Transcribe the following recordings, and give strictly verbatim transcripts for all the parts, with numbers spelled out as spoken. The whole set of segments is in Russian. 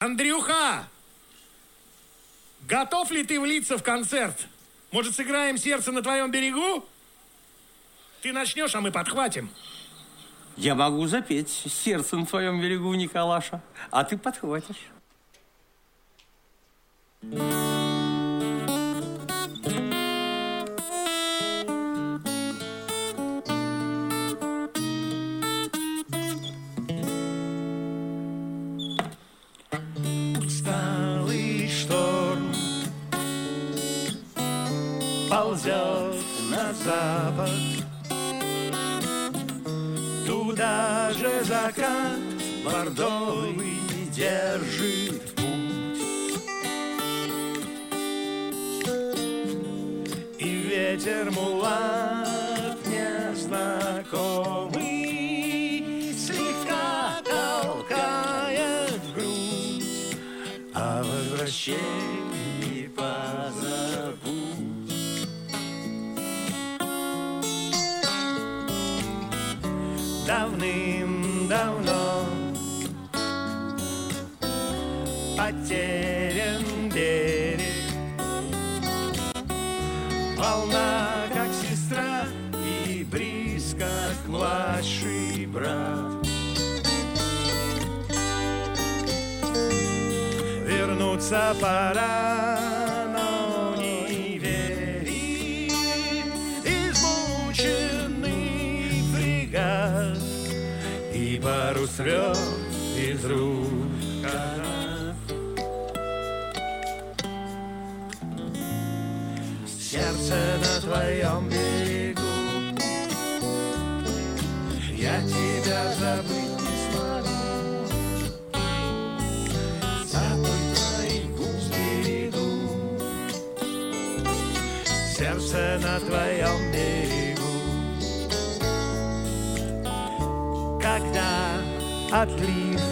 Андрюха! Готов ли ты влиться в концерт? Может, сыграем «Сердце на твоем берегу»? Ты начнешь, а мы подхватим. Я могу запеть «Сердце на твоем берегу», Николаша, а ты подхватишь. Усталый шторм ползет на запад, туда же закат бордовый держит путь. И ветер мулат незнакомый слегка толкает грудь, о возвращении позабудь. Давным-давно потерян берег, волна, как сестра, и близко, как младший брат. Вернуться пора, но не верит измученный фрегат, и парус рвет из рук канат. Сердце на твоем берегу, я тебя забыть не смогу. Запах твоих губ сберегу, сердце на твоем берегу. Когда отлив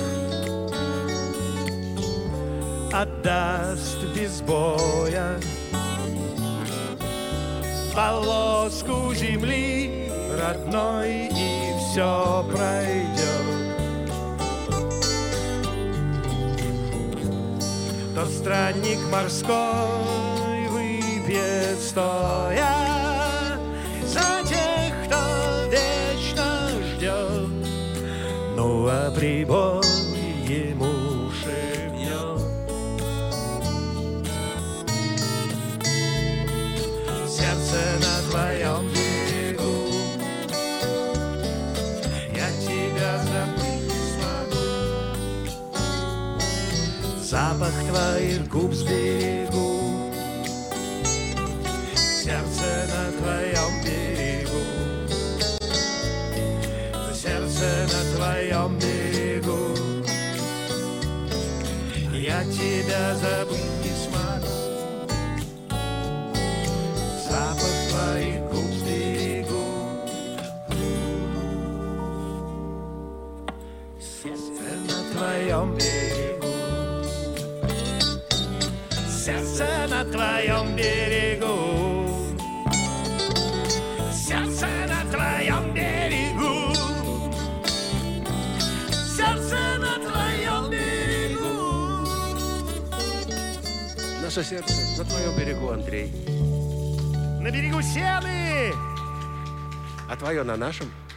отдаст без боя полоску земли родной, и все пройдет, то странник морской выпьет стоя за тех, кто вечно ждет. Ну а прибой ему шепнет: сердце на твоем берегу, я тебя забыть не смогу. Запах твоих губ сберегу, сердце на твоем берегу, сердце на твоем берегу, я тебя забыть не смогу. Запах твоих губ сберегу, сердце на твоем берегу, сердце на твоем берегу, сердце на твоем берегу, сердце на твоем берегу. Наше сердце на твоем берегу, Андрей. На берегу Сены! А твое на нашем?